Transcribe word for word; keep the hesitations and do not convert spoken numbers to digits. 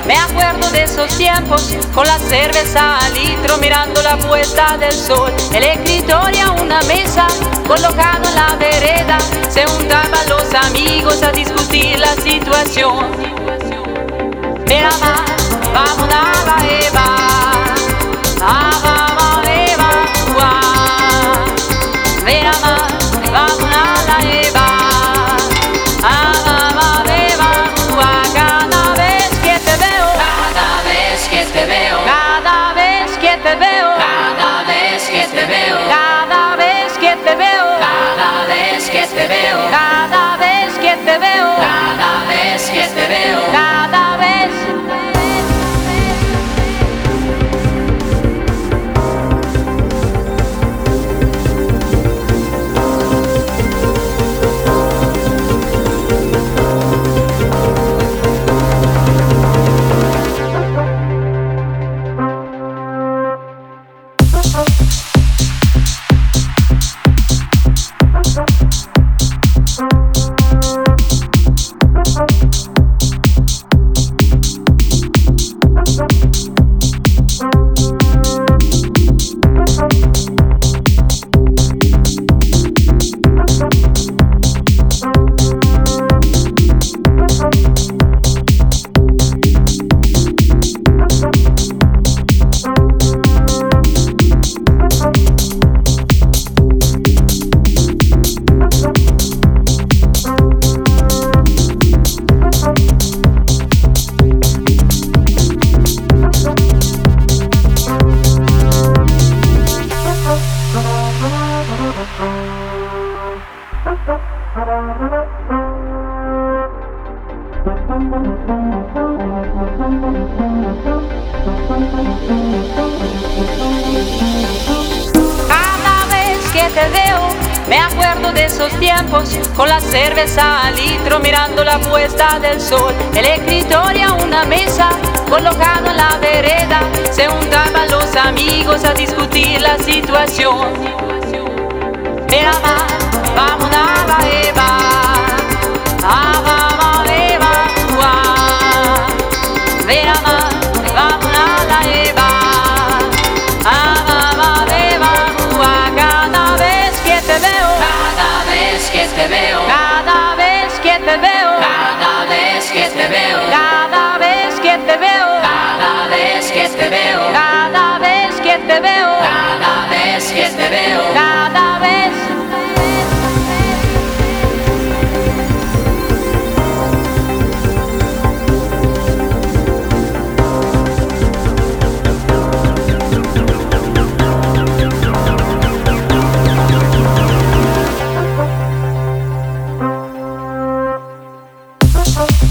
Me acuerdo de esos tiempos, con la cerveza al litro, mirando la puesta del sol. El escritorio a una mesa, colocado en la vereda, se juntaban los amigos a discutir la situación. Mira más, vamos a la Eva, a vamos Eva, uah. Mira más, vamos a la Eva, a vamos Eva, uah. Cada vez que te veo, Cada vez que te veo, cada vez que te veo, cada vez que te veo, cada vez que te veo, cada vez que te veo, cada vez que te veo, cada vez que te veo. cada vez. Cada vez que te veo, me acuerdo de esos tiempos, con la cerveza al litro, mirando la puesta del sol. El escritorio a una mesa, colocado en la vereda, se juntaban los amigos a discutir la situación. Mira más, vamos a la Eva, a vamos Eva, uah. Mira más, vamos a la Eva, a vamos Eva, uah. Cada vez que te veo, Cada vez que te veo, cada vez que te veo, cada vez que te veo, cada vez que te veo, cada vez que te veo, cada vez que te veo, cada vez que te veo. cada vez. Oh,